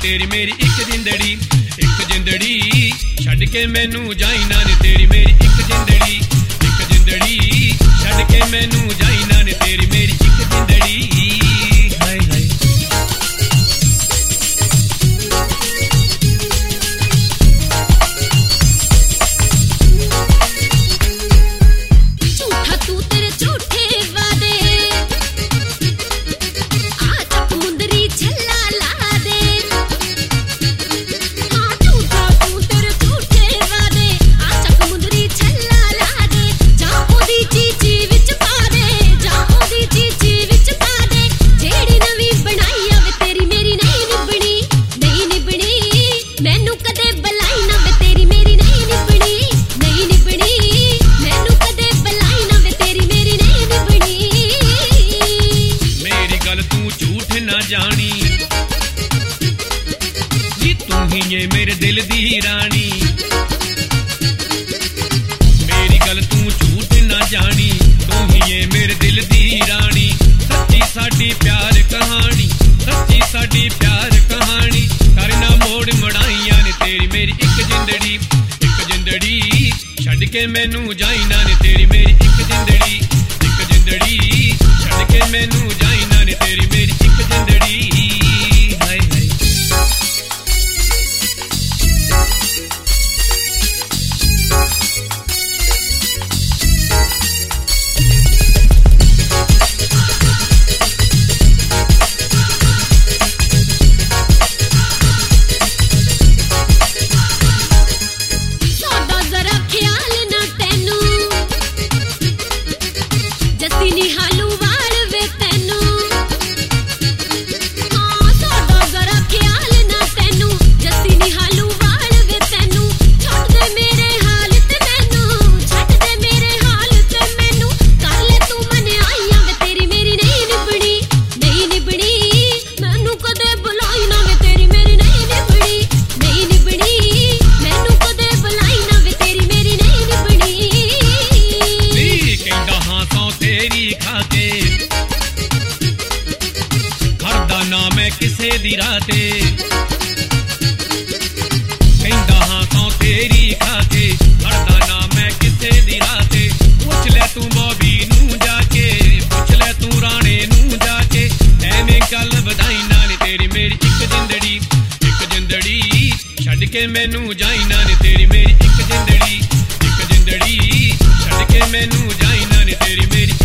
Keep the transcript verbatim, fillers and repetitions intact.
तेरी मेरी एक जिंदड़ी एक जिंदड़ी छड़ के मैनू जाई ना ने तेरी मेरी एक जिंदड़ी एक जिंदड़ी छड़ के मैनू जाई ना ने तेरी मेरी एक जिंदड़ी हाय हाय जानी जी तू ही ये मेरे दिल दी रानी मेरी गल तू झूठ ना जानी तू ही ये मेरे दिल दी रानी सच्ची साडी प्यार कहानी सच्ची साडी प्यार कहानी करना मोड़ मड़ाइया ने तेरी मेरी एक जिंदड़ी एक जिंदड़ी छड़ के मैनू जाई ना ने तेरी मेरी एक जिंदड़ी एक जिंदड़ी छड़ के मैनू जाई ना ने तेरी मेरी एक जिंदड़ी हाय हाय किसे दी राते कहंदा हां सौ तेरी खाके हरदा ना मैं किसे दी राते पूछ ले तू बॉबी नू जाके पूछ ले तू राणे नू जाके एवें गल बधाई ना ने तेरी मेरी एक जिंदड़ी एक जिंदड़ी छड़ के मैनू जाई ना ने तेरी मेरी एक जिंदड़ी एक जिंदड़ी छड़ के मैनू जाई ना ने तेरी मेरी